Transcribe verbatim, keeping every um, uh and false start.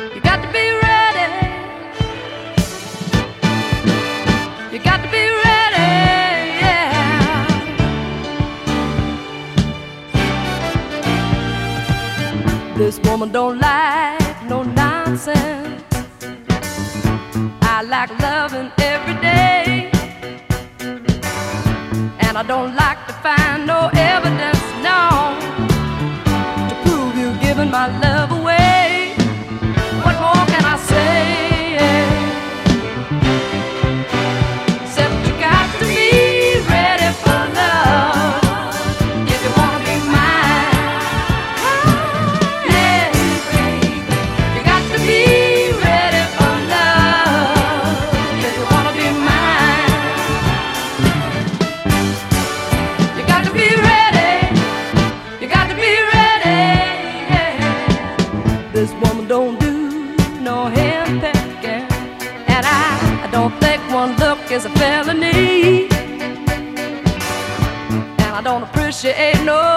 You got to be ready. You got to be ready, yeah. This woman don't like no nonsense. I like loving every day, and I don't like to find no evidence, no, to prove you're giving my love away. What more can I say? Except you got to be ready for love if you wanna be mine. Yeah, you got to be ready for love if you wanna be mine. You got to be ready. You got to be ready. Yeah. This woman don't do no handpicking, and I, I don't think one look is a felony, and I don't appreciate no